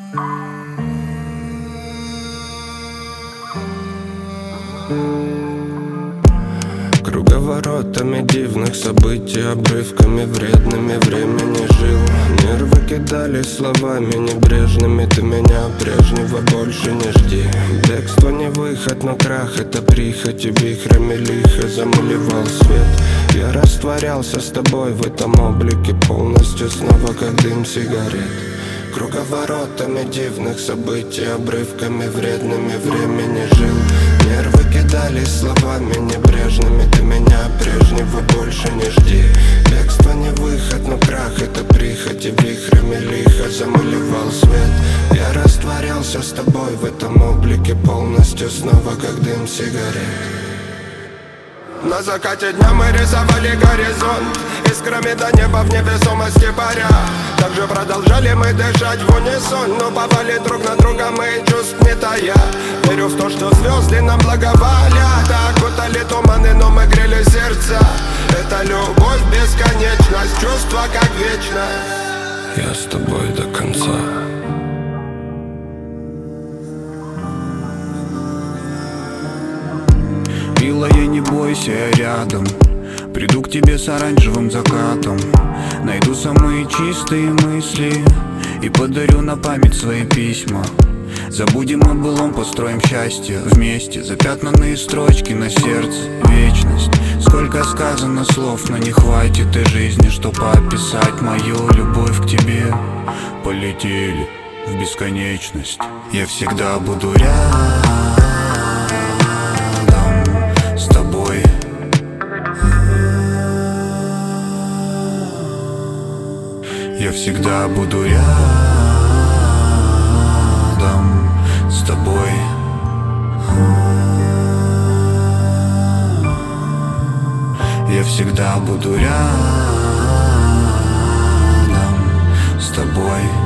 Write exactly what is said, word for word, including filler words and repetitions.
Круговоротами дивных событий, обрывками вредными времени жил. Нервы кидали словами небрежными: ты меня прежнего больше не жди. Бегство не выход, но крах — это прихоть, и вихрами лихо замалевал свет. Я растворялся с тобой в этом облике полностью, снова как дым сигарет. Круговоротами дивных событий, обрывками вредными времени жил. Нервы кидались словами небрежными: ты меня прежнего больше не жди. Бегство не выход, но крах — это прихоть, и вихрами лихо замалевал свет. Я растворялся с тобой в этом облике полностью, снова как дым сигарет. На закате дня мы рисовали горизонт искрами до неба в невесомости паря. Также продолжали мы дышать в унисон, но повали друг на друга мы чувств не тая. Верю в то, что звезды нам благоволят, окутали туманы, но мы грели сердца. Это любовь, бесконечность, чувства как вечность. Я с тобой до конца. Милая, не бойся, я рядом. Приду к тебе с оранжевым закатом. Найду самые чистые мысли и подарю на память свои письма. Забудем о былом, построим счастье вместе. Запятнанные строчки на сердце, вечность. Сколько сказано слов, но не хватит и жизни, чтоб описать мою любовь к тебе. Полетели в бесконечность. Я всегда буду рядом с тобой. Я всегда буду рядом с тобой. Я всегда буду рядом с тобой.